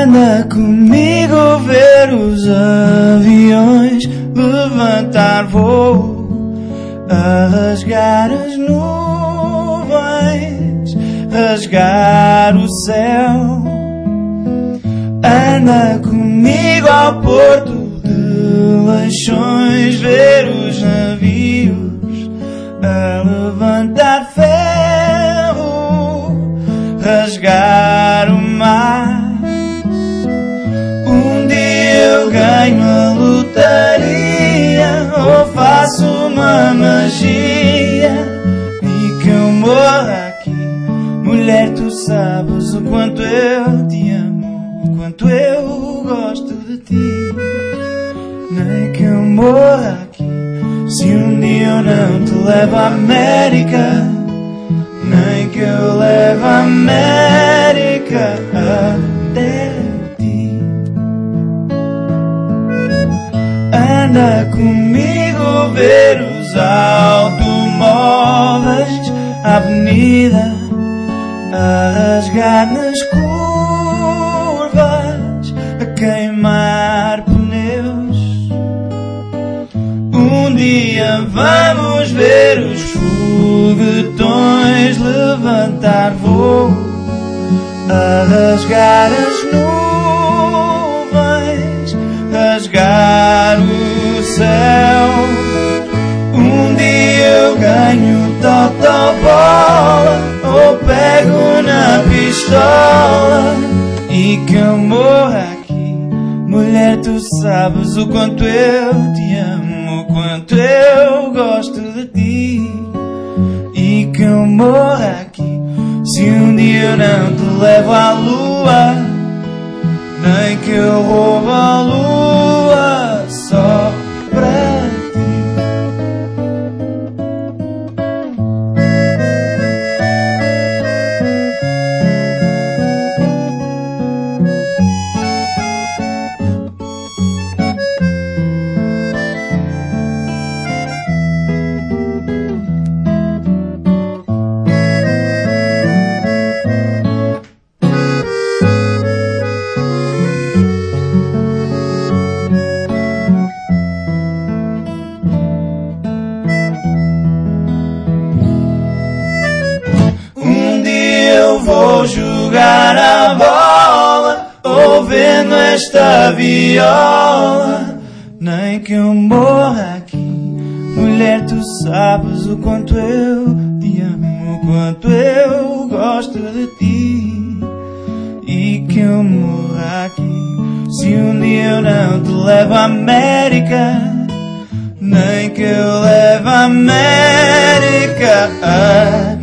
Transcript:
Anda comigo ver os aviões levantar voo, a rasgar as nuvens, rasgar o céu. Anda comigo ao porto de Leixões ver os navios a levantar ferro, rasgar o mar. Um dia eu ganho a lotaria ou faço uma magia e que eu morra aqui. Mulher, tu sabes o quanto eu te amo, o quanto eu gosto de ti. Nem que eu morra aqui se um dia eu não te levo à América. Nem que eu leve a América até ti. Anda comigo ver os automóveis, a avenida a rasgar nas curvas, a queimar pneus. Um dia vamos ver os foguetões levantar voo, a rasgar as nuvens, rasgar o céu. Um dia eu ganho totobola ou pego na pistola e que eu morra aqui. Mulher, tu sabes o quanto eu te amo, o quanto eu gosto de ti. E que eu morra aqui se um dia eu não te levo à lua. Nem que eu roubo a lua só para ti. Vou jogar a bola ouvindo esta viola. Nem que eu morra aqui. Mulher, tu sabes o quanto eu te amo, o quanto eu gosto de ti. E que eu morra aqui se um dia eu não te levo à América. Nem que eu leve a América